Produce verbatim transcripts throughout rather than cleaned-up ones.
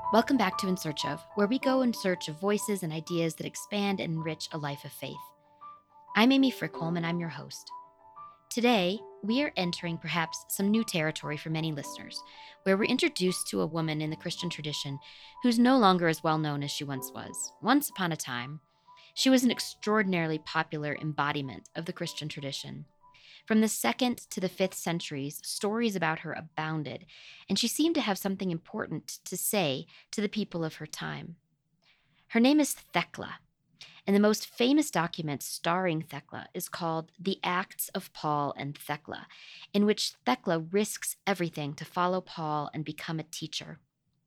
Welcome back to In Search Of, where we go in search of voices and ideas that expand and enrich a life of faith. I'm Amy Frickholm, and I'm your host. Today, we are entering perhaps some new territory for many listeners, where we're introduced to a woman in the Christian tradition who's no longer as well known as she once was. Once upon a time, she was an extraordinarily popular embodiment of the Christian tradition. From the second to the fifth centuries, stories about her abounded, and she seemed to have something important to say to the people of her time. Her name is Thecla, and the most famous document starring Thecla is called The Acts of Paul and Thecla, in which Thecla risks everything to follow Paul and become a teacher.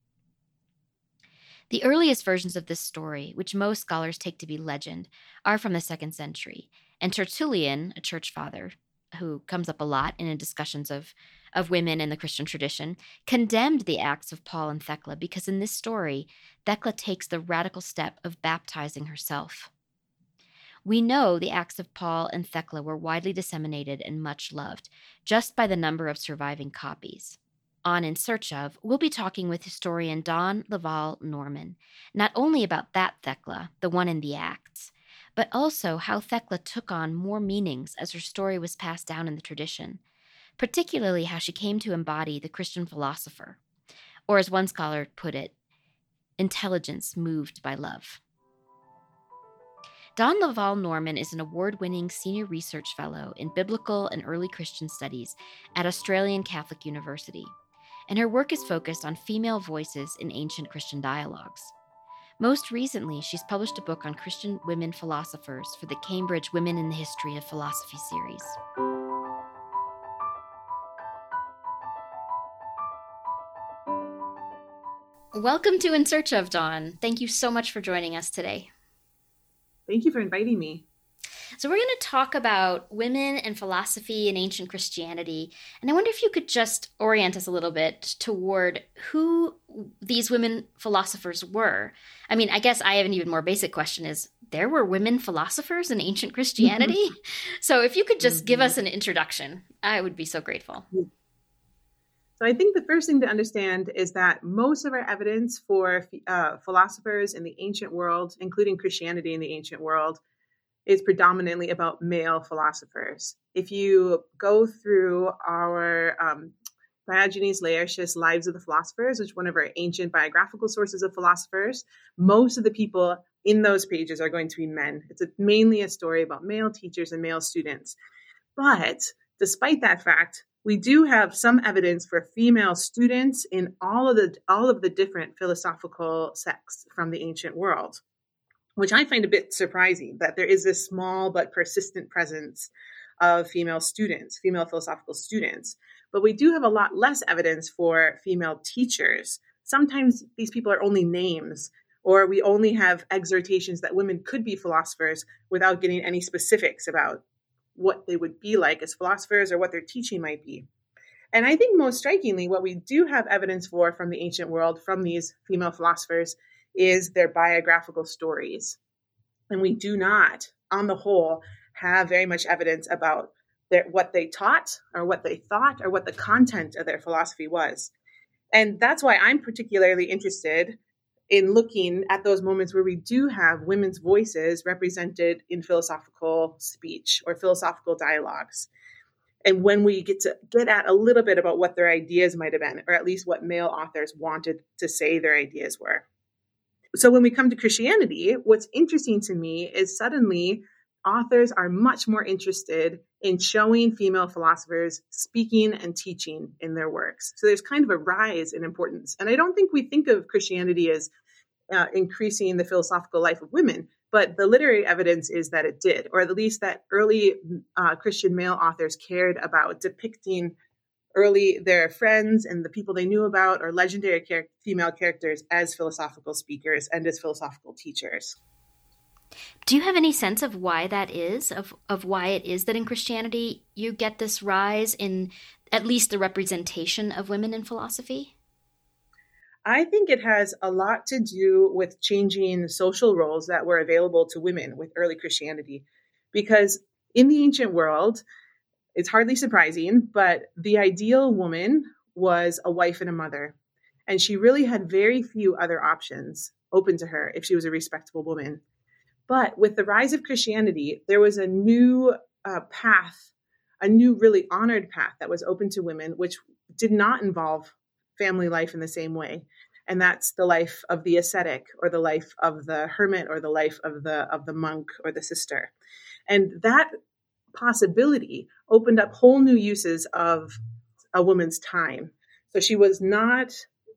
The earliest versions of this story, which most scholars take to be legend, are from the second century, and Tertullian, a church father, who comes up a lot in discussions of, of women in the Christian tradition, condemned the acts of Paul and Thecla because in this story, Thecla takes the radical step of baptizing herself. We know the acts of Paul and Thecla were widely disseminated and much loved, just by the number of surviving copies. On In Search Of, we'll be talking with historian Dawn Laval Norman, not only about that Thecla, the one in the Acts, but also how Thecla took on more meanings as her story was passed down in the tradition, particularly how she came to embody the Christian philosopher, or as one scholar put it, intelligence moved by love. Dawn Laval Norman is an award-winning senior research fellow in biblical and early Christian studies at Australian Catholic University, and her work is focused on female voices in ancient Christian dialogues. Most recently, she's published a book on Christian women philosophers for the Cambridge Women in the History of Philosophy series. Welcome to In Search Of, Dawn. Thank you so much for joining us today. Thank you for inviting me. So we're going to talk about women and philosophy in ancient Christianity. And I wonder if you could just orient us a little bit toward who these women philosophers were. I mean, I guess I have an even more basic question is, there were women philosophers in ancient Christianity? So if you could just give us an introduction, I would be so grateful. So I think the first thing to understand is that most of our evidence for uh, philosophers in the ancient world, including Christianity in the ancient world, is predominantly about male philosophers. If you go through our um, Diogenes Laertius' Lives of the Philosophers, which is one of our ancient biographical sources of philosophers, most of the people in those pages are going to be men. It's a, mainly a story about male teachers and male students. But despite that fact, we do have some evidence for female students in all of the all of the different philosophical sects from the ancient world, which I find a bit surprising that there is this small but persistent presence of female students, female philosophical students. But we do have a lot less evidence for female teachers. Sometimes these people are only names, or we only have exhortations that women could be philosophers without getting any specifics about what they would be like as philosophers or what their teaching might be. And I think most strikingly, what we do have evidence for from the ancient world, from these female philosophers, is their biographical stories. And we do not, on the whole, have very much evidence about their, what they taught or what they thought or what the content of their philosophy was. And that's why I'm particularly interested in looking at those moments where we do have women's voices represented in philosophical speech or philosophical dialogues. And when we get to get at a little bit about what their ideas might have been, or at least what male authors wanted to say their ideas were. So when we come to Christianity, what's interesting to me is suddenly authors are much more interested in showing female philosophers speaking and teaching in their works. So there's kind of a rise in importance. And I don't think we think of Christianity as uh, increasing the philosophical life of women, but the literary evidence is that it did, or at least that early uh, Christian male authors cared about depicting early their friends and the people they knew about or legendary char- female characters as philosophical speakers and as philosophical teachers. Do you have any sense of why that is, of, of why it is that in Christianity you get this rise in at least the representation of women in philosophy? I think it has a lot to do with changing social roles that were available to women with early Christianity. Because in the ancient world, it's hardly surprising, but the ideal woman was a wife and a mother. And she really had very few other options open to her if she was a respectable woman. But with the rise of Christianity, there was a new uh, path, a new really honored path that was open to women, which did not involve family life in the same way. And that's the life of the ascetic, or the life of the hermit, or the life of the of the monk or the sister. And that possibility opened up whole new uses of a woman's time. So she was not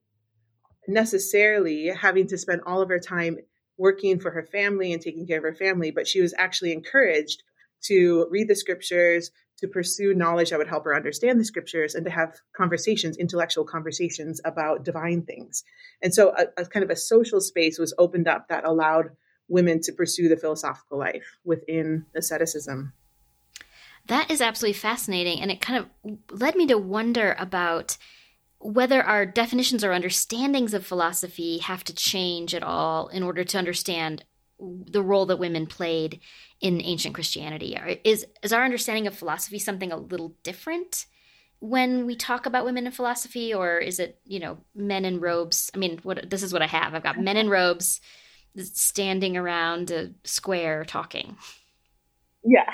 necessarily having to spend all of her time working for her family and taking care of her family, but she was actually encouraged to read the scriptures, to pursue knowledge that would help her understand the scriptures, and to have conversations, intellectual conversations about divine things. And so a, a kind of a social space was opened up that allowed women to pursue the philosophical life within asceticism. That is absolutely fascinating. And it kind of led me to wonder about whether our definitions or understandings of philosophy have to change at all in order to understand the role that women played in ancient Christianity. Is, is our understanding of philosophy something a little different when we talk about women in philosophy, or is it, you know, men in robes? I mean, what this is what I have. I've got men in robes standing around a square talking. Yeah.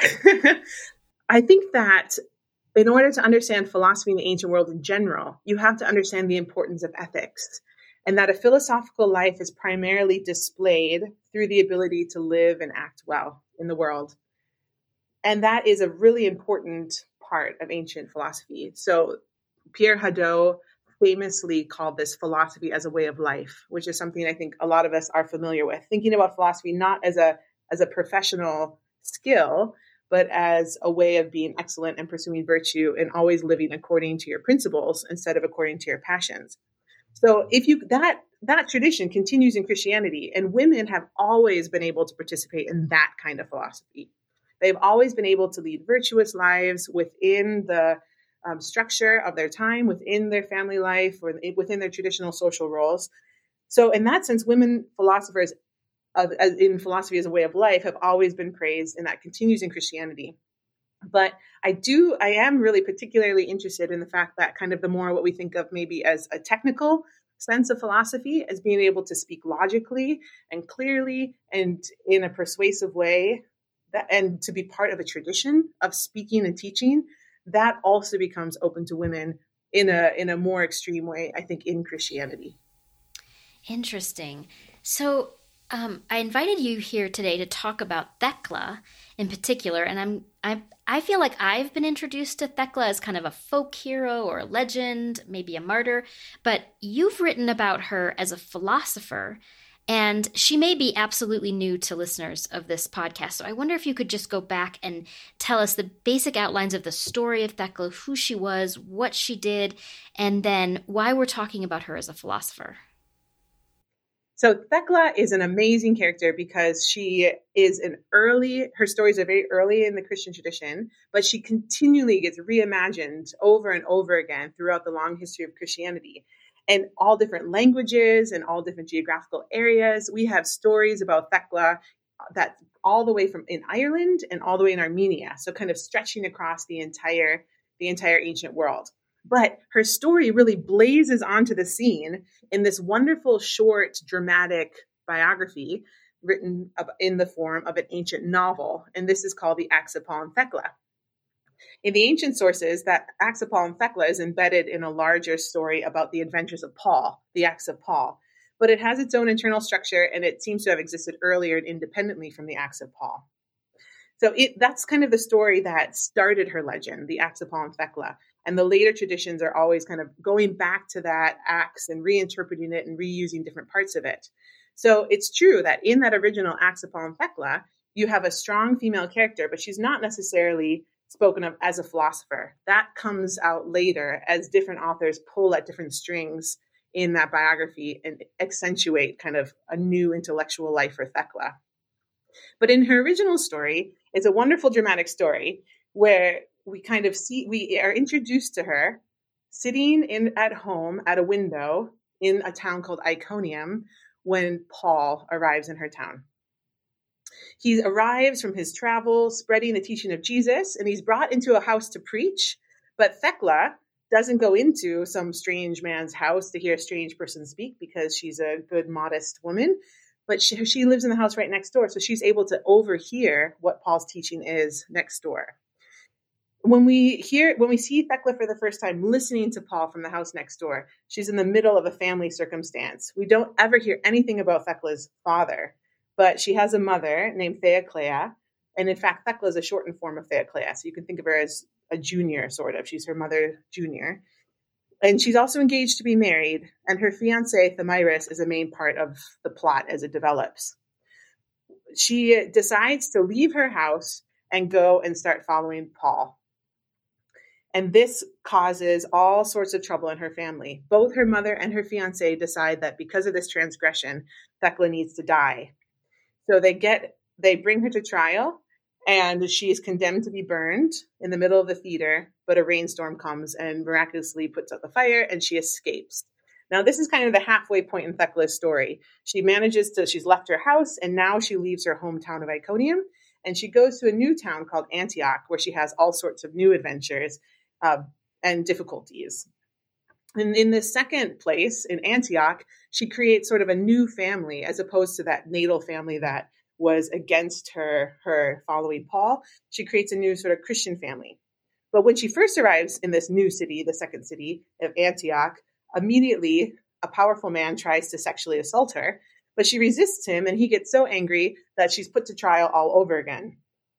I think that in order to understand philosophy in the ancient world in general, you have to understand the importance of ethics, and that a philosophical life is primarily displayed through the ability to live and act well in the world. And that is a really important part of ancient philosophy. So Pierre Hadot famously called this philosophy as a way of life, which is something I think a lot of us are familiar with, thinking about philosophy not as a as a professional skill, but as a way of being excellent and pursuing virtue and always living according to your principles instead of according to your passions. So if you that that tradition continues in Christianity, and women have always been able to participate in that kind of philosophy. They've always been able to lead virtuous lives within the um, structure of their time, within their family life, or within their traditional social roles. So in that sense, women philosophers of, as in philosophy as a way of life have always been praised, and that continues in Christianity. But I do, I am really particularly interested in the fact that kind of the more what we think of maybe as a technical sense of philosophy, as being able to speak logically and clearly and in a persuasive way, that, and to be part of a tradition of speaking and teaching, that also becomes open to women in a in a more extreme way, I think, in Christianity. Interesting. So um, I invited you here today to talk about Thecla in particular, and I'm I I feel like I've been introduced to Thecla as kind of a folk hero or a legend, maybe a martyr, but you've written about her as a philosopher, and she may be absolutely new to listeners of this podcast. So I wonder if you could just go back and tell us the basic outlines of the story of Thecla, who she was, what she did, and then why we're talking about her as a philosopher. So Thecla is an amazing character because she is an early, her stories are very early in the Christian tradition, but she continually gets reimagined over and over again throughout the long history of Christianity. In all different languages and all different geographical areas, we have stories about Thecla that all the way from in Ireland and all the way in Armenia. So kind of stretching across the entire, the entire ancient world. But her story really blazes onto the scene in this wonderful, short, dramatic biography written in the form of an ancient novel. And this is called the Acts of Paul and Thecla. In the ancient sources, that Acts of Paul and Thecla is embedded in a larger story about the adventures of Paul, the Acts of Paul. But it has its own internal structure, and it seems to have existed earlier and independently from the Acts of Paul. So it, that's kind of the story that started her legend, the Acts of Paul and Thecla. And the later traditions are always kind of going back to that Acts and reinterpreting it and reusing different parts of it. So it's true that in that original Acts of Paul and Thecla, you have a strong female character, but she's not necessarily spoken of as a philosopher. That comes out later as different authors pull at different strings in that biography and accentuate kind of a new intellectual life for Thecla. But in her original story, it's a wonderful dramatic story where we kind of see, we are introduced to her sitting in at home at a window in a town called Iconium when Paul arrives in her town. He arrives from his travels, spreading the teaching of Jesus, and he's brought into a house to preach. But Thecla doesn't go into some strange man's house to hear a strange person speak because she's a good, modest woman. But she, she lives in the house right next door. So she's able to overhear what Paul's teaching is next door. When we hear, when we see Thecla for the first time listening to Paul from the house next door, she's in the middle of a family circumstance. We don't ever hear anything about Thecla's father, but she has a mother named Theoclea. And in fact, Thecla is a shortened form of Theoclea. So you can think of her as a junior, sort of. She's her mother junior. And she's also engaged to be married. And her fiancé, Thamyris, is a main part of the plot as it develops. She decides to leave her house and go and start following Paul. And this causes all sorts of trouble in her family. Both her mother and her fiancé decide that because of this transgression, Thecla needs to die. So they get, they bring her to trial, and she is condemned to be burned in the middle of the theater, but a rainstorm comes and miraculously puts out the fire, and she escapes. Now, this is kind of the halfway point in Thecla's story. She manages to, she's left her house, and now she leaves her hometown of Iconium, and she goes to a new town called Antioch, where she has all sorts of new adventures uh, and difficulties. And in the second place, in Antioch, she creates sort of a new family, as opposed to that natal family that was against her, her following Paul. She creates a new sort of Christian family. But when she first arrives in this new city, the second city of Antioch, immediately a powerful man tries to sexually assault her, but she resists him, and he gets so angry that she's put to trial all over again.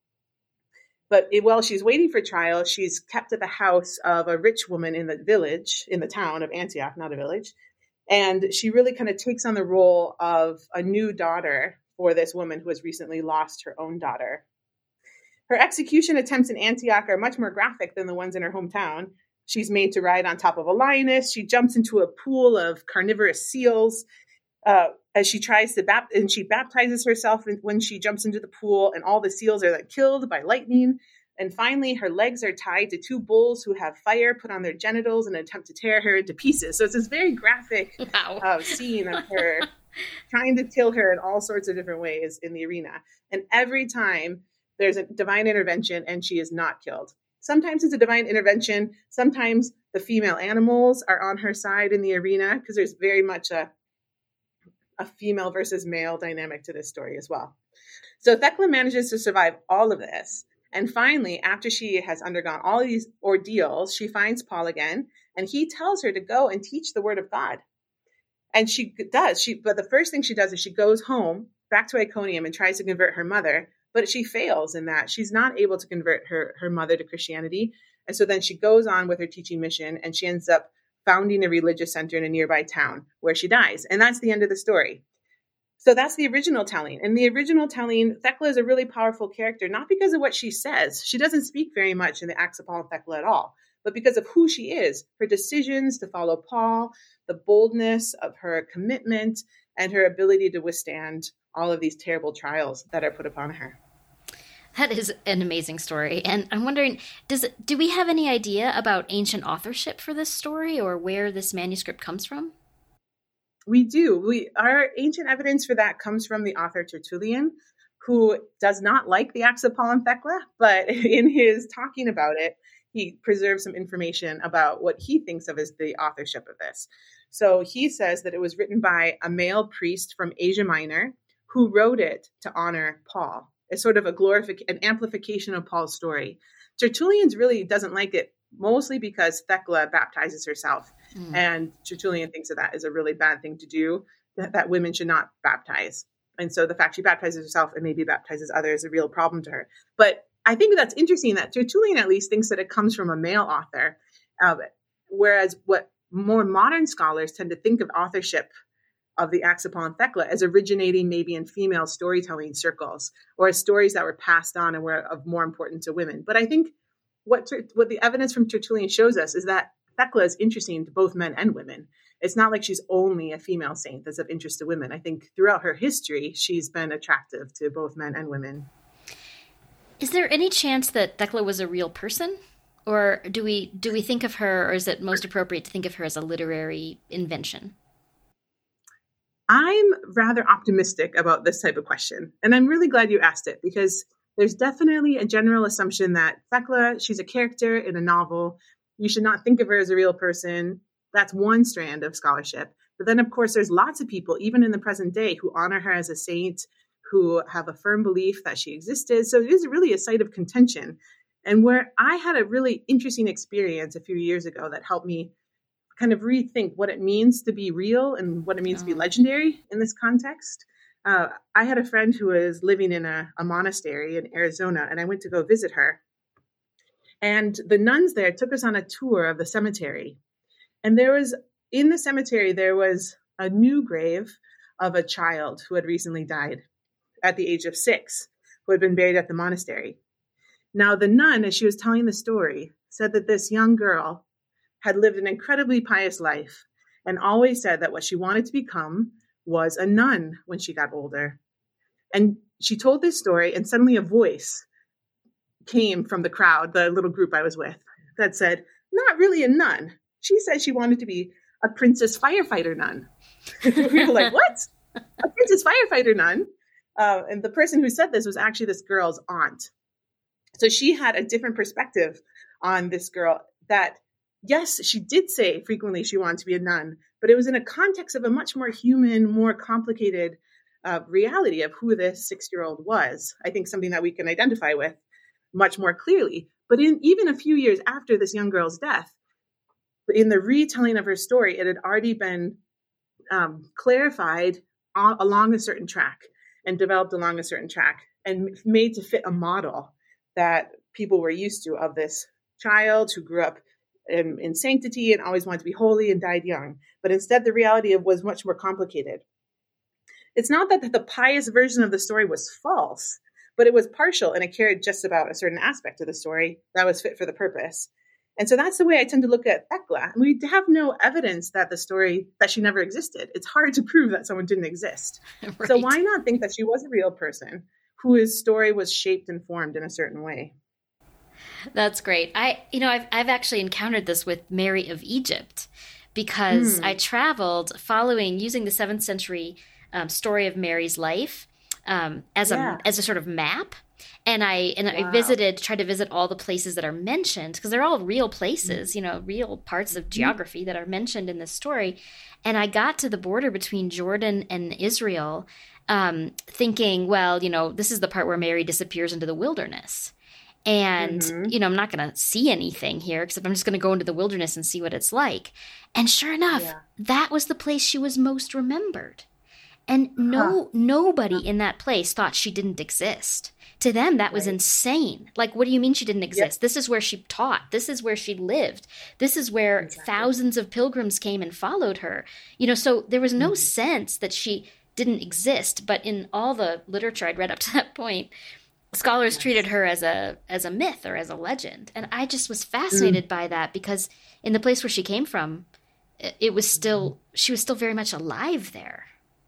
But while she's waiting for trial, she's kept at the house of a rich woman in the village, in the town of Antioch, not a village. And she really kind of takes on the role of a new daughter for this woman who has recently lost her own daughter. Her execution attempts in Antioch are much more graphic than the ones in her hometown. She's made to ride on top of a lioness. She jumps into a pool of carnivorous seals uh, as she tries to bap- and she baptizes herself when she jumps into the pool, and all the seals are like killed by lightning. And finally, her legs are tied to two bulls who have fire put on their genitals in an attempt to tear her into pieces. So it's this very graphic wow. uh, scene of her trying to kill her in all sorts of different ways in the arena. And every time there's a divine intervention and she is not killed. Sometimes it's a divine intervention. Sometimes the female animals are on her side in the arena, because there's very much a, a female versus male dynamic to this story as well. So Thecla manages to survive all of this. And finally, after she has undergone all of these ordeals, she finds Paul again, and he tells her to go and teach the word of God. And she does. She, but the first thing she does is she goes home back to Iconium and tries to convert her mother, but she fails in that. She's not able to convert her, her mother to Christianity. And so then she goes on with her teaching mission, and she ends up founding a religious center in a nearby town where she dies. And that's the end of the story. So that's the original telling. And the original telling, Thecla is a really powerful character, not because of what she says. She doesn't speak very much in the Acts of Paul and Thecla at all, but because of who she is, her decisions to follow Paul, the boldness of her commitment, and her ability to withstand all of these terrible trials that are put upon her. That is an amazing story. And I'm wondering, does it, do we have any idea about ancient authorship for this story, or where this manuscript comes from? We do. We our ancient evidence for that comes from the author Tertullian, who does not like the Acts of Paul and Thecla, but in his talking about it, he preserves some information about what he thinks of as the authorship of this. So he says that it was written by a male priest from Asia Minor who wrote it to honor Paul. It's sort of a glorification, an amplification of Paul's story. Tertullian really doesn't like it, mostly because Thecla baptizes herself. Mm. And Tertullian thinks that that is a really bad thing to do, that, that women should not baptize. And so the fact she baptizes herself and maybe baptizes others is a real problem to her. But I think that's interesting that Tertullian at least thinks that it comes from a male author, uh, whereas what more modern scholars tend to think of authorship of the Acts of Paul and Thecla as originating maybe in female storytelling circles, or as stories that were passed on and were of more importance to women. But I think what what the evidence from Tertullian shows us is that Thecla is interesting to both men and women. It's not like she's only a female saint that's of interest to women. I think throughout her history, she's been attractive to both men and women. Is there any chance that Thecla was a real person? Or do we do we think of her, or is it most appropriate to think of her as a literary invention? I'm rather optimistic about this type of question. And I'm really glad you asked it, because there's definitely a general assumption that Thecla, she's a character in a novel, You should not think of her as a real person. That's one strand of scholarship. But then, of course, there's lots of people, even in the present day, who honor her as a saint, who have a firm belief that she existed. So it is really a site of contention. And where I had a really interesting experience a few years ago that helped me kind of rethink what it means to be real and what it means oh. to be legendary in this context. Uh, I had a friend who was living in a, a monastery in Arizona, and I went to go visit her. And the nuns there took us on a tour of the cemetery. And there was, in the cemetery, there was a new grave of a child who had recently died at the age of six, who had been buried at the monastery. Now, the nun, as she was telling the story, said that this young girl had lived an incredibly pious life and always said that what she wanted to become was a nun when she got older. And she told this story, and suddenly a voice came from the crowd, the little group I was with, that said, not really a nun. She said she wanted to be a princess firefighter nun. We were like, what? A princess firefighter nun? Uh, and the person who said this was actually this girl's aunt. So she had a different perspective on this girl that, yes, she did say frequently she wanted to be a nun, but it was in a context of a much more human, more complicated uh, reality of who this six-year-old was. I think something that we can identify with much more clearly. But in even a few years after this young girl's death, in the retelling of her story, it had already been um, clarified on, along a certain track and developed along a certain track and made to fit a model that people were used to of this child who grew up in, in sanctity and always wanted to be holy and died young. But instead, the reality of was much more complicated. It's not that the pious version of the story was false, but it was partial and it carried just about a certain aspect of the story that was fit for the purpose. And so that's the way I tend to look at Thecla. We have no evidence that the story, that she never existed. It's hard to prove that someone didn't exist. Right. So why not think that she was a real person whose story was shaped and formed in a certain way? That's great. I, you know, I've, I've actually encountered this with Mary of Egypt because mm. I traveled following, using the seventh century um, story of Mary's life um, as yeah. a as a sort of map. And I and wow. I visited, tried to visit all the places that are mentioned because they're all real places, mm-hmm. you know, real parts of geography that are mentioned in this story. And I got to the border between Jordan and Israel, um, thinking, well, you know, this is the part where Mary disappears into the wilderness. And, mm-hmm. you know, I'm not going to see anything here except I'm just going to go into the wilderness and see what it's like. And sure enough, yeah. that was the place she was most remembered. And no, huh. nobody in that place thought she didn't exist. To them, that was right. insane. Like, what do you mean she didn't exist? Yep. This is where she taught. This is where she lived. This is where exactly. thousands of pilgrims came and followed her. You know, so there was no mm-hmm. sense that she didn't exist. But in all the literature I'd read up to that point, scholars yes. treated her as a as a myth or as a legend. And I just was fascinated mm. by that because in the place where she came from, it was still, she was still very much alive there.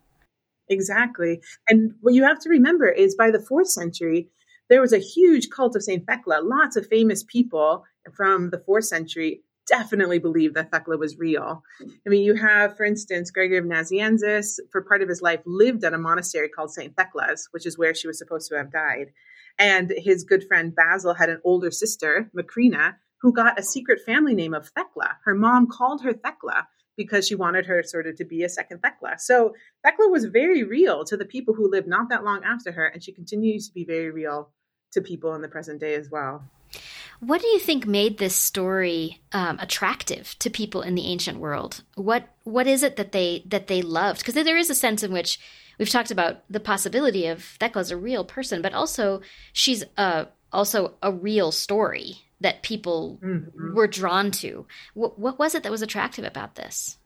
Exactly. And what you have to remember is by the fourth century, there was a huge cult of Saint Thecla. Lots of famous people from the fourth century definitely believed that Thecla was real. I mean, you have, for instance, Gregory of Nazianzus, for part of his life, lived at a monastery called Saint Thecla's, which is where she was supposed to have died. And his good friend Basil had an older sister, Macrina, who got a secret family name of Thecla. Her mom called her Thecla because she wanted her sort of to be a second Thecla. So Thecla was very real to the people who lived not that long after her, and she continues to be very real to people in the present day as well. What do you think made this story um, attractive to people in the ancient world? What what is it that they that they loved? Because there is a sense in which we've talked about the possibility of Thecla as a real person, but also she's a, also a real story that people mm-hmm. were drawn to. What, what was it that was attractive about this?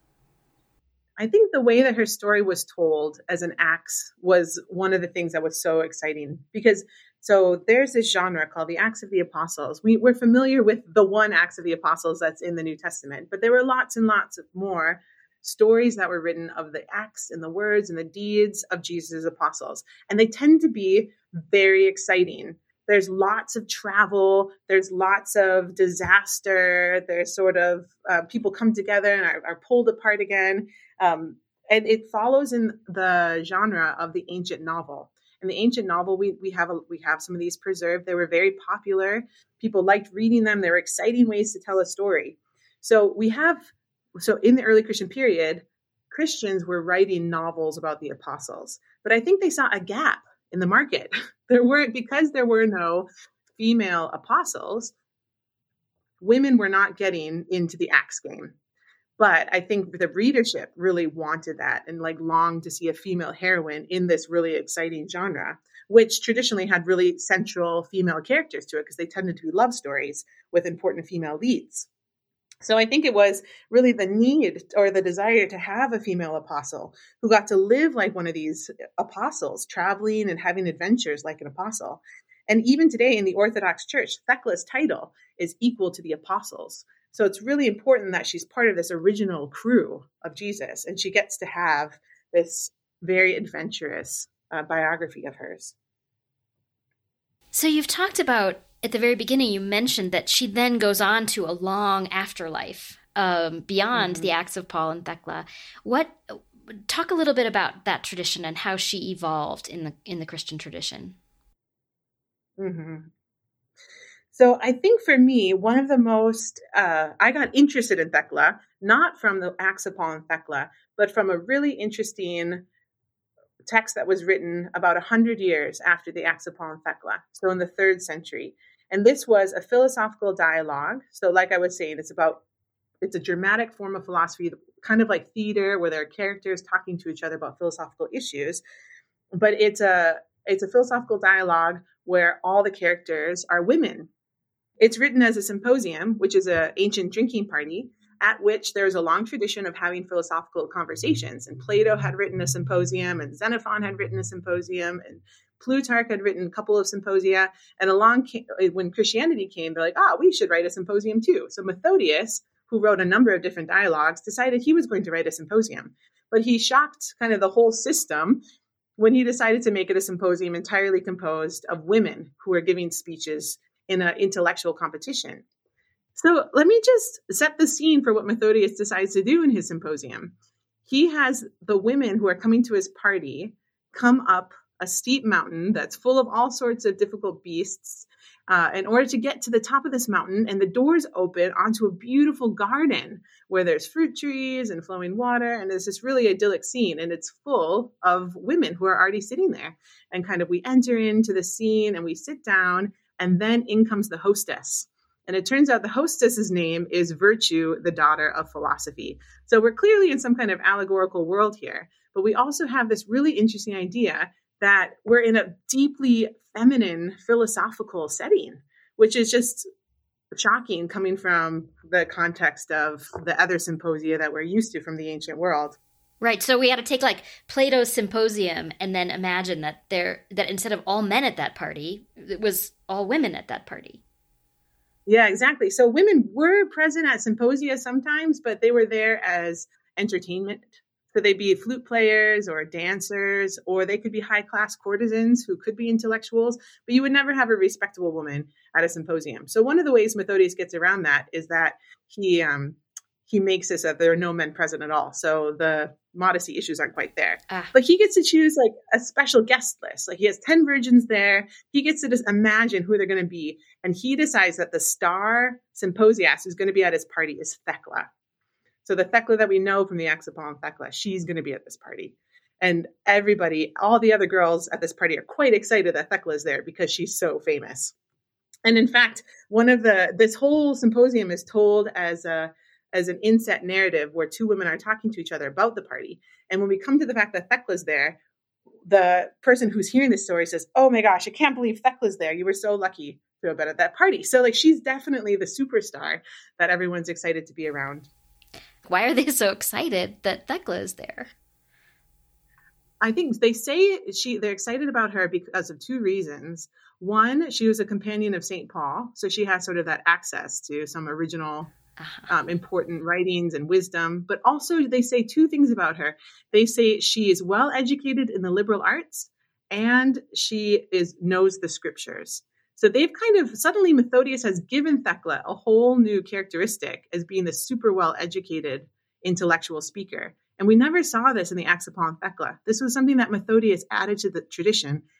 I think the way that her story was told as an Acts was one of the things that was so exciting because so there's this genre called the Acts of the Apostles. We, we're familiar with the one Acts of the Apostles that's in the New Testament, but there were lots and lots of more stories that were written of the acts and the words and the deeds of Jesus' apostles. And they tend to be very exciting. There's lots of travel. There's lots of disaster. There's sort of uh, people come together and are, are pulled apart again. Um, and it follows in the genre of the ancient novel. In the ancient novel, we we have a, we have some of these preserved. They were very popular. People liked reading them. They were exciting ways to tell a story. So we have so in the early Christian period, Christians were writing novels about the apostles, but I think they saw a gap in the market. There were because there were no female apostles, women were not getting into the Acts game. But I think the readership really wanted that and like longed to see a female heroine in this really exciting genre, which traditionally had really central female characters to it because they tended to be love stories with important female leads. So I think it was really the need or the desire to have a female apostle who got to live like one of these apostles, traveling and having adventures like an apostle. And even today in the Orthodox Church, Thecla's title is equal to the apostles. So it's really important that she's part of this original crew of Jesus, and she gets to have this very adventurous uh, biography of hers. So you've talked about, at the very beginning, you mentioned that she then goes on to a long afterlife um, beyond mm-hmm. the Acts of Paul and Thecla. What? Talk a little bit about that tradition and how she evolved in the in the Christian tradition. Mm-hmm. So I think for me, one of the most, uh, I got interested in Thecla, not from the Acts of Paul and Thecla, but from a really interesting text that was written about one hundred years after the Acts of Paul and Thecla, so in the third century. And this was a philosophical dialogue. So like I was saying, it's about, it's a dramatic form of philosophy, kind of like theater, where there are characters talking to each other about philosophical issues. But it's a, it's a philosophical dialogue where all the characters are women. It's written as a symposium, which is an ancient drinking party, at which there's a long tradition of having philosophical conversations. And Plato had written a symposium, and Xenophon had written a symposium, and Plutarch had written a couple of symposia. And along came, when Christianity came, they're like, oh, we should write a symposium too. So Methodius, who wrote a number of different dialogues, decided he was going to write a symposium. But he shocked kind of the whole system when he decided to make it a symposium entirely composed of women who were giving speeches in an intellectual competition. So let me just set the scene for what Methodius decides to do in his symposium. He has the women who are coming to his party come up a steep mountain that's full of all sorts of difficult beasts uh, in order to get to the top of this mountain, and the doors open onto a beautiful garden where there's fruit trees and flowing water, and there's this really idyllic scene, and it's full of women who are already sitting there. And kind of we enter into the scene and we sit down, and then in comes the hostess. And it turns out the hostess's name is Virtue, the daughter of philosophy. So we're clearly in some kind of allegorical world here, but we also have this really interesting idea that we're in a deeply feminine philosophical setting, which is just shocking coming from the context of the other symposia that we're used to from the ancient world. Right. So we had to take like Plato's symposium and then imagine that there that instead of all men at that party, it was all women at that party. Yeah, exactly. So women were present at symposia sometimes, but they were there as entertainment. So they'd be flute players or dancers, or they could be high-class courtesans who could be intellectuals, but you would never have a respectable woman at a symposium. So one of the ways Methodius gets around that is that he um, he makes it so that there are no men present at all. So the modesty issues aren't quite there. Ah. But he gets to choose like a special guest list. Like he has ten virgins there. He gets to just imagine who they're going to be. And he decides that the star symposiast who's going to be at his party is Thecla. So the Thecla that we know from the Acts of Paul and Thecla, she's going to be at this party. And everybody, all the other girls at this party are quite excited that Thecla is there because she's so famous. And in fact, one of the, this whole symposium is told as a, as an inset narrative where two women are talking to each other about the party. And when we come to the fact that Thecla's there, the person who's hearing this story says, oh my gosh, I can't believe Thecla's there. You were so lucky to have been at that party. So like, she's definitely the superstar that everyone's excited to be around. Why are they so excited that Thecla is there? I think they say she they're excited about her because of two reasons. One, she was a companion of Saint Paul, so she has sort of that access to some original uh-huh. um, important writings and wisdom. But also they say two things about her. They say she is well educated in the liberal arts, and she is knows the scriptures. So they've kind of, suddenly Methodius has given Thecla a whole new characteristic as being the super well-educated intellectual speaker. And we never saw this in the Acts of Paul and Thecla. This was something that Methodius added to the tradition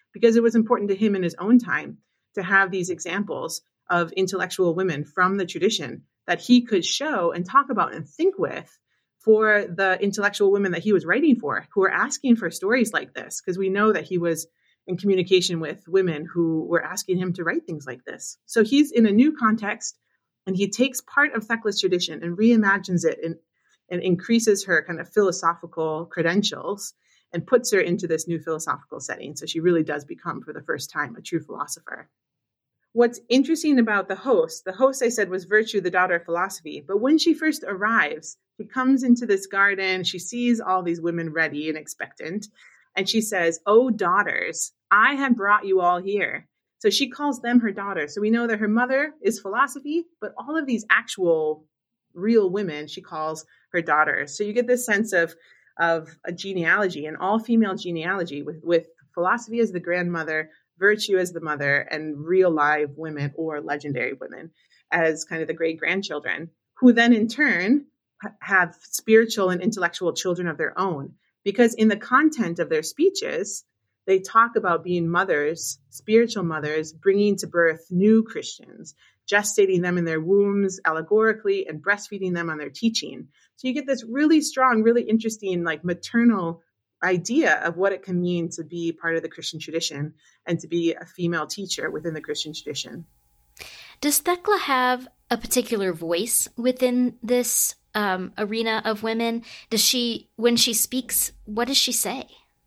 because it was important to him in his own time to have these examples of intellectual women from the tradition that he could show and talk about and think with for the intellectual women that he was writing for, who were asking for stories like this, because we know that he was in communication with women who were asking him to write things like this. So he's in a new context, and he takes part of Thekla's tradition and reimagines it and, and increases her kind of philosophical credentials and puts her into this new philosophical setting. So she really does become, for the first time, a true philosopher. What's interesting about the host, the host I said was Virtue, the daughter of philosophy. But when she first arrives, she comes into this garden, she sees all these women ready and expectant, and she says, "Oh, daughters, I have brought you all here." So she calls them her daughters. So we know that her mother is philosophy, but all of these actual real women, she calls her daughters. So you get this sense of, of a genealogy, an all-female genealogy with, with philosophy as the grandmother, Virtue as the mother, and real live women or legendary women as kind of the great-grandchildren, who then in turn ha- have spiritual and intellectual children of their own. Because in the content of their speeches, they talk about being mothers, spiritual mothers, bringing to birth new Christians, gestating them in their wombs allegorically and breastfeeding them on their teaching. So you get this really strong, really interesting, like maternal idea of what it can mean to be part of the Christian tradition and to be a female teacher within the Christian tradition. Does Thekla have a particular voice within this um, arena of women? Does she, when she speaks, what does she say?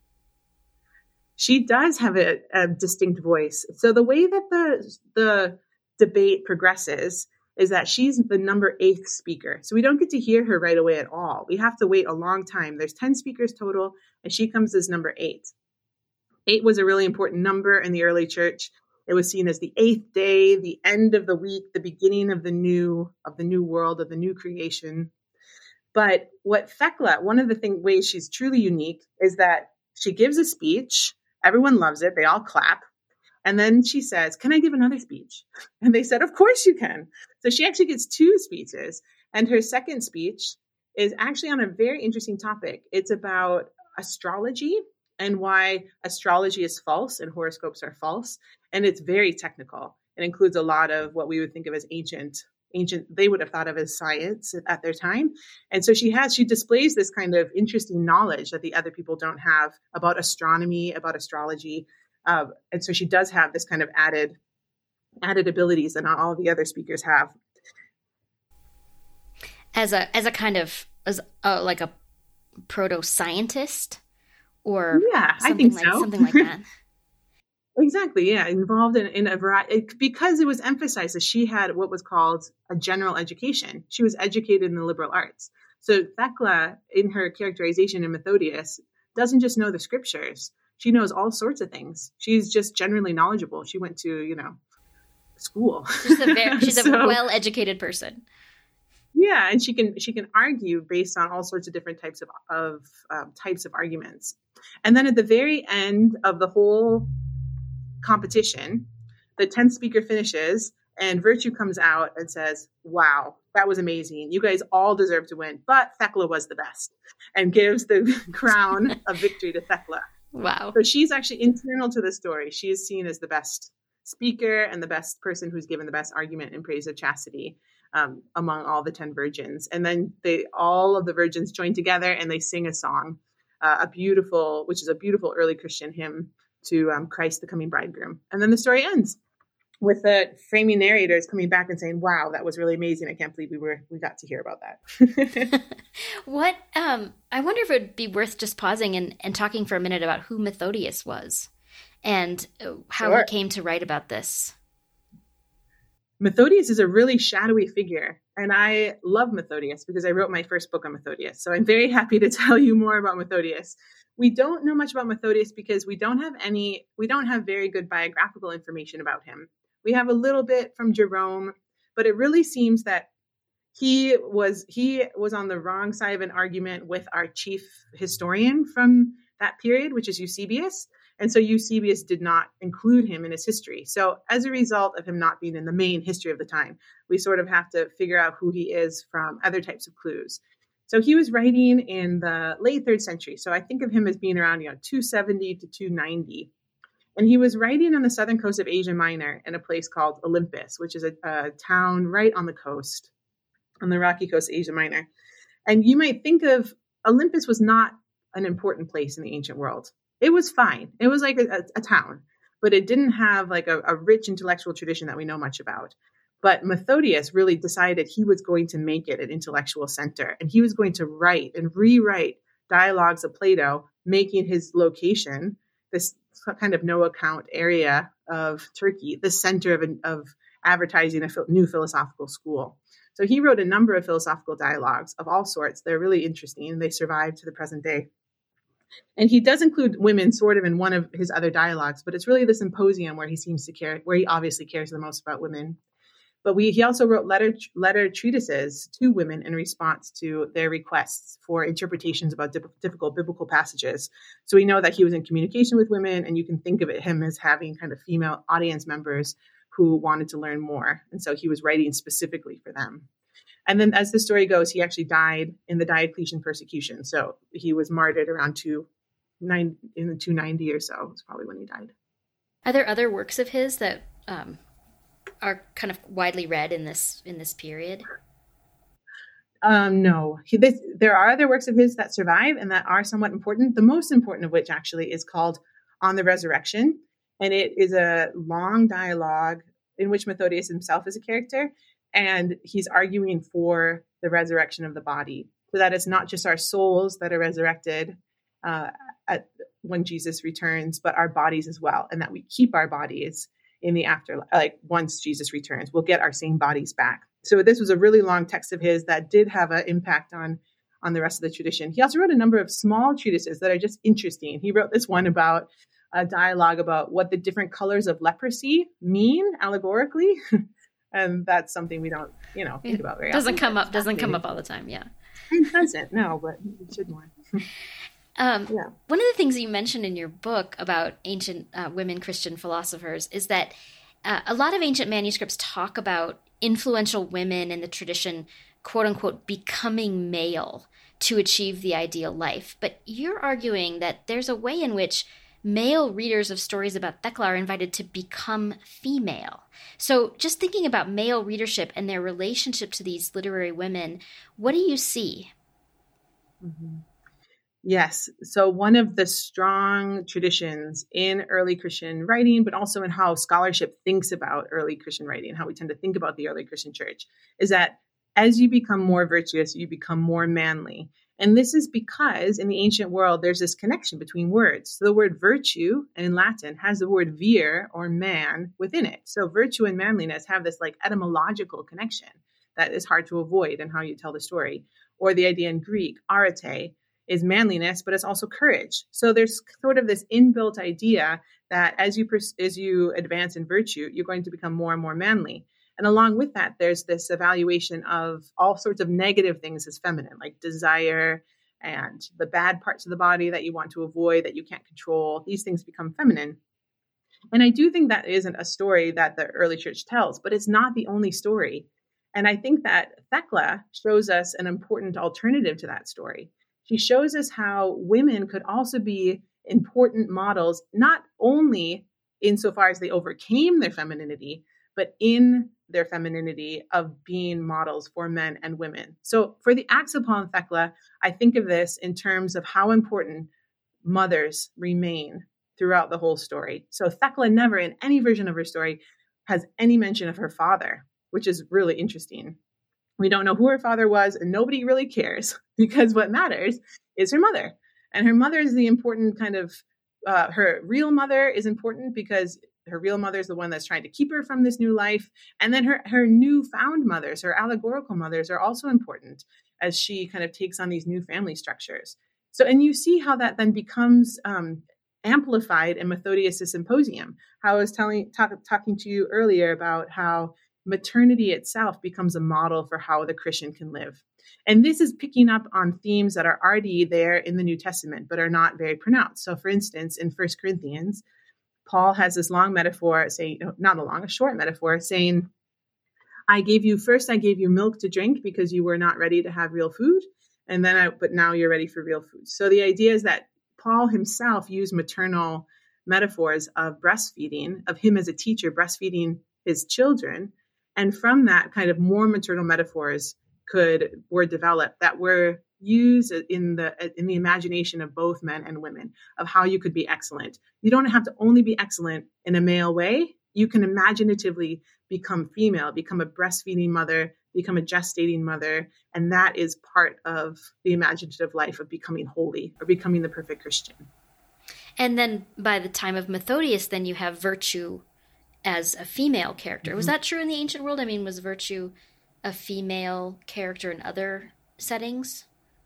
She does have a, a distinct voice. So the way that the the debate progresses is that she's the number eighth speaker. So we don't get to hear her right away at all. We have to wait a long time. There's ten speakers total, and she comes as number eight. Eight was a really important number in the early church. It was seen as the eighth day, the end of the week, the beginning of the new of the new world, of the new creation. But what Thekla, one of the thing, ways she's truly unique is that she gives a speech. Everyone loves it. They all clap. And then she says, "Can I give another speech?" And they said, "Of course you can." So she actually gets two speeches. And her second speech is actually on a very interesting topic. It's about astrology and why astrology is false and horoscopes are false. And it's very technical. It includes a lot of what we would think of as ancient, ancient, they would have thought of as science at their time. And so she has, she displays this kind of interesting knowledge that the other people don't have about astronomy, about astrology. Uh, and so she does have this kind of added, added abilities that not all the other speakers have. As a, as a kind of, as a, like a proto-scientist, or yeah, I think like, so. Something like that. Exactly. Yeah. Involved in, in a variety, it, because it was emphasized that she had what was called a general education. She was educated in the liberal arts. So Thekla, in her characterization in Methodius, doesn't just know the scriptures. She knows all sorts of things. She's just generally knowledgeable. She went to, you know, school. She's a, very, she's so, a well-educated person. Yeah. And she can, she can argue based on all sorts of different types of, of um, types of arguments. And then at the very end of the whole competition, the tenth speaker finishes and Virtue comes out and says, "Wow, that was amazing. You guys all deserve to win, but Thekla was the best," and gives the crown of victory to Thekla. Wow. So she's actually internal to the story. She is seen as the best speaker and the best person who's given the best argument in praise of chastity um, among all the ten virgins. And then they, all of the virgins join together and they sing a song, uh, a beautiful, which is a beautiful early Christian hymn to um, Christ, the coming bridegroom. And then the story ends with the framing narrators coming back and saying, "Wow, that was really amazing. I can't believe we were, we got to hear about that." What, um, I wonder if it would be worth just pausing and, and talking for a minute about who Methodius was and how Sure. he came to write about this. Methodius is a really shadowy figure. And I love Methodius because I wrote my first book on Methodius. So I'm very happy to tell you more about Methodius. We don't know much about Methodius because we don't have any, we don't have very good biographical information about him. We have a little bit from Jerome, but it really seems that he was, he was on the wrong side of an argument with our chief historian from that period, which is Eusebius. And so Eusebius did not include him in his history. So as a result of him not being in the main history of the time, we sort of have to figure out who he is from other types of clues. So he was writing in the late third century. So I think of him as being around, you know, two seventy to two ninety. And he was writing on the southern coast of Asia Minor in a place called Olympus, which is a, a town right on the coast, on the rocky coast of Asia Minor. And you might think of Olympus was not an important place in the ancient world. It was fine. It was like a, a, a town, but it didn't have like a, a rich intellectual tradition that we know much about. But Methodius really decided he was going to make it an intellectual center, and he was going to write and rewrite dialogues of Plato, making his location, this kind of no account area of Turkey, the center of, of advertising a new philosophical school. So he wrote a number of philosophical dialogues of all sorts. They're really interesting, and they survive to the present day. And he does include women sort of in one of his other dialogues, but it's really the Symposium where he seems to care, where he obviously cares the most about women. But we, he also wrote letter, letter treatises to women in response to their requests for interpretations about dip, difficult biblical passages. So we know that he was in communication with women, and you can think of it, him as having kind of female audience members who wanted to learn more. And so he was writing specifically for them. And then as the story goes, he actually died in the Diocletian persecution. So he was martyred around two, nine, in the two ninety or so. It's probably when he died. Are there other works of his that um, are kind of widely read in this in this period? Um, no, he, this, there are other works of his that survive and that are somewhat important. The most important of which actually is called On the Resurrection. And it is a long dialogue in which Methodius himself is a character. And he's arguing for the resurrection of the body, so that it's not just our souls that are resurrected uh, at, when Jesus returns, but our bodies as well. And that we keep our bodies in the afterlife. Like once Jesus returns, we'll get our same bodies back. So this was a really long text of his that did have an impact on, on the rest of the tradition. He also wrote a number of small treatises that are just interesting. He wrote this one about a dialogue about what the different colors of leprosy mean allegorically. And that's something we don't, you know, think about very doesn't often. come up, doesn't come up all the time. Yeah. It doesn't, no, but it should more. Um, yeah. One of the things you mentioned in your book about ancient uh, women Christian philosophers is that uh, a lot of ancient manuscripts talk about influential women in the tradition, quote unquote, becoming male to achieve the ideal life. But you're arguing that there's a way in which male readers of stories about Thecla are invited to become female. So just thinking about male readership and their relationship to these literary women, what do you see? Mm-hmm. Yes. So one of the strong traditions in early Christian writing, but also in how scholarship thinks about early Christian writing, how we tend to think about the early Christian church, is that as you become more virtuous, you become more manly. And this is because in the ancient world, there's this connection between words. So the word virtue in Latin has the word vir or man within it. So virtue and manliness have this like etymological connection that is hard to avoid in how you tell the story. Or the idea in Greek, arete, is manliness, but it's also courage. So there's sort of this inbuilt idea that as you pers- as you advance in virtue, you're going to become more and more manly. And along with that, there's this evaluation of all sorts of negative things as feminine, like desire and the bad parts of the body that you want to avoid, that you can't control. These things become feminine. And I do think that isn't a story that the early church tells, but it's not the only story. And I think that Thecla shows us an important alternative to that story. She shows us how women could also be important models, not only insofar as they overcame their femininity, but in their femininity of being models for men and women. So for the Acts of Paul and Thecla, I think of this in terms of how important mothers remain throughout the whole story. So Thecla never, in any version of her story, has any mention of her father, which is really interesting. We don't know who her father was, and nobody really cares, because what matters is her mother. And her mother is the important kind of, uh, her real mother is important because her real mother is the one that's trying to keep her from this new life. And then her, her newfound mothers, her allegorical mothers, are also important as she kind of takes on these new family structures. So, and you see how that then becomes um, amplified in Methodius' Symposium. How I was telling, talk, talking to you earlier about how maternity itself becomes a model for how the Christian can live. And this is picking up on themes that are already there in the New Testament, but are not very pronounced. So for instance, in First Corinthians, Paul has this long metaphor saying, not a long, a short metaphor saying, I gave you, first I gave you milk to drink because you were not ready to have real food. And then I, but now you're ready for real food. So the idea is that Paul himself used maternal metaphors of breastfeeding, of him as a teacher breastfeeding his children. And from that, kind of more maternal metaphors could were developed that were used in the in the imagination of both men and women, of how you could be excellent. You don't have to only be excellent in a male way. You can imaginatively become female, become a breastfeeding mother, become a gestating mother. And that is part of the imaginative life of becoming holy or becoming the perfect Christian. And then by the time of Methodius, then you have virtue as a female character. Mm-hmm. Was that true in the ancient world? I mean, was virtue a female character in other settings?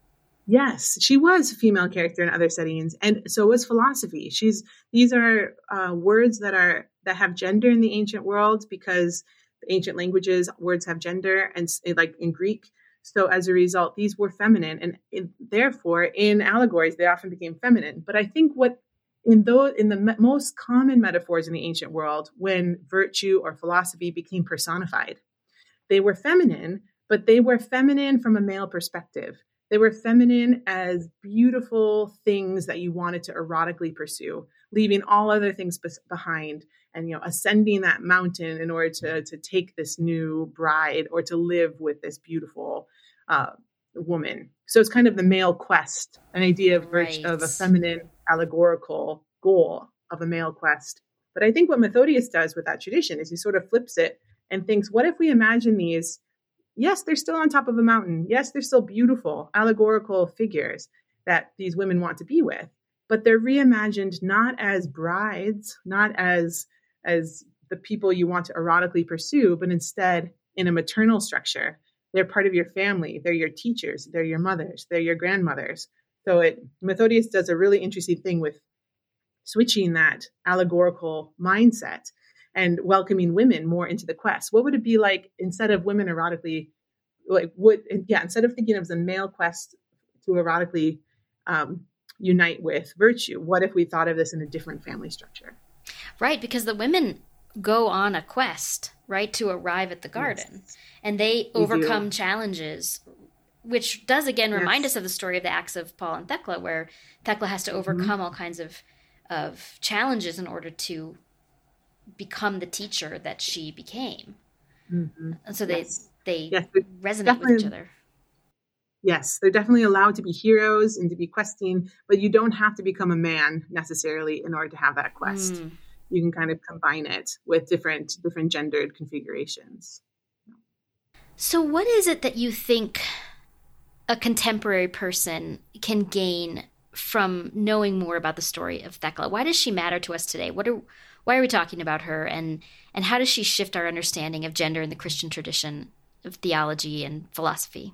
Yes, she was a female character in other settings, and so was philosophy. She's these are uh, words that are that have gender in the ancient world, because the ancient languages words have gender, and like in Greek. So as a result, these were feminine, and in, therefore in allegories they often became feminine. But I think what in those in the me- most common metaphors in the ancient world, when virtue or philosophy became personified, they were feminine, but they were feminine from a male perspective. They were feminine as beautiful things that you wanted to erotically pursue, leaving all other things be- behind and, you know, ascending that mountain in order to, to take this new bride or to live with this beautiful uh, woman. So it's kind of the male quest, an idea of, right. of a feminine allegorical goal of a male quest. But I think what Methodius does with that tradition is he sort of flips it and thinks, what if we imagine these? Yes, they're still on top of a mountain. Yes, they're still beautiful, allegorical figures that these women want to be with, but they're reimagined not as brides, not as, as the people you want to erotically pursue, but instead in a maternal structure. They're part of your family. They're your teachers. They're your mothers. They're your grandmothers. So it, Methodius does a really interesting thing with switching that allegorical mindset and welcoming women more into the quest. What would it be like instead of women erotically, like would, yeah, instead of thinking of the male quest to erotically um, unite with virtue, what if we thought of this in a different family structure? Right, because the women go on a quest, right, to arrive at the garden. Yes. And they overcome they challenges, which does again remind yes. us of the story of the Acts of Paul and Thecla, where Thecla has to overcome mm-hmm. all kinds of, of challenges in order to become the teacher that she became. Mm-hmm. And so they yes. they yes, resonate with each other. Yes, they're definitely allowed to be heroes and to be questing, but you don't have to become a man necessarily in order to have that quest. Mm. You can kind of combine it with different different gendered configurations. So what is it that you think a contemporary person can gain from knowing more about the story of Thecla? Why does she matter to us today? What are Why are we talking about her, and, and how does she shift our understanding of gender in the Christian tradition of theology and philosophy?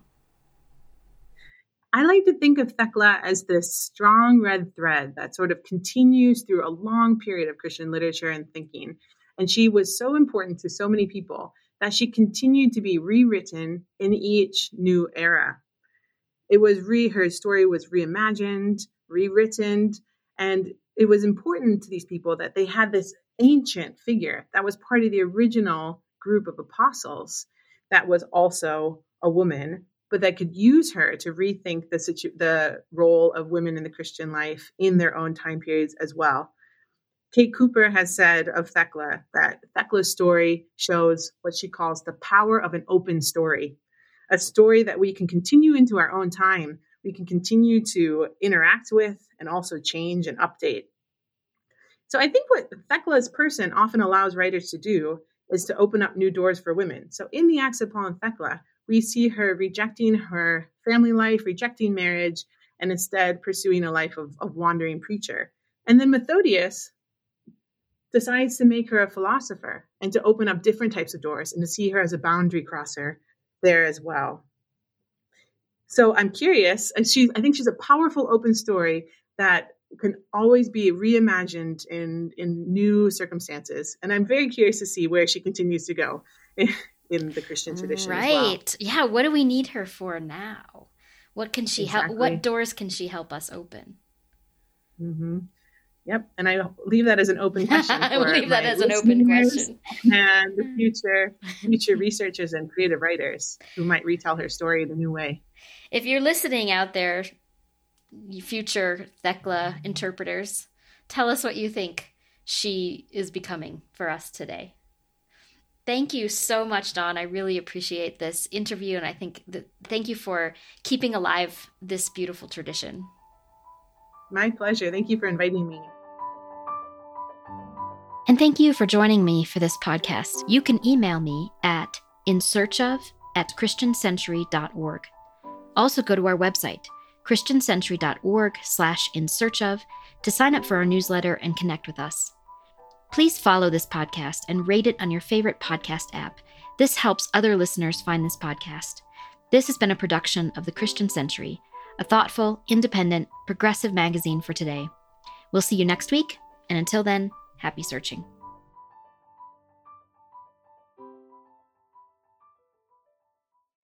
I like to think of Thecla as this strong red thread that sort of continues through a long period of Christian literature and thinking. And she was so important to so many people that she continued to be rewritten in each new era. It was re her story was reimagined, rewritten, and it was important to these people that they had this ancient figure that was part of the original group of apostles that was also a woman, but that could use her to rethink the situ- the role of women in the Christian life in their own time periods as well. Kate Cooper has said of Thecla that Thecla's story shows what she calls the power of an open story, a story that we can continue into our own time. We can continue to interact with and also change and update. So I think what Thecla's person often allows writers to do is to open up new doors for women. So in the Acts of Paul and Thecla, we see her rejecting her family life, rejecting marriage, and instead pursuing a life of, of wandering preacher. And then Methodius decides to make her a philosopher and to open up different types of doors and to see her as a boundary crosser there as well. So I'm curious, and she's, I think she's a powerful open story that can always be reimagined in, in new circumstances. And I'm very curious to see where she continues to go in, in the Christian tradition right. as well. Yeah, what do we need her for now? What can she exactly. help? What doors can she help us open? Mm-hmm. Yep. And I leave that as an open question. For I leave that as an open question. And the future, future researchers and creative writers who might retell her story in a new way. If you're listening out there, you future Thecla interpreters, tell us what you think. she is becoming for us today. Thank you so much, Dawn. I really appreciate this interview, and I think that thank you for keeping alive this beautiful tradition. My pleasure. Thank you for inviting me. And thank you for joining me for this podcast. You can email me at insearchof at christiancentury dot org. Also go to our website, christiancentury.org slash insearchof, to sign up for our newsletter and connect with us. Please follow this podcast and rate it on your favorite podcast app. This helps other listeners find this podcast. This has been a production of the Christian Century, a thoughtful, independent, progressive magazine for today. We'll see you next week, and until then, happy searching.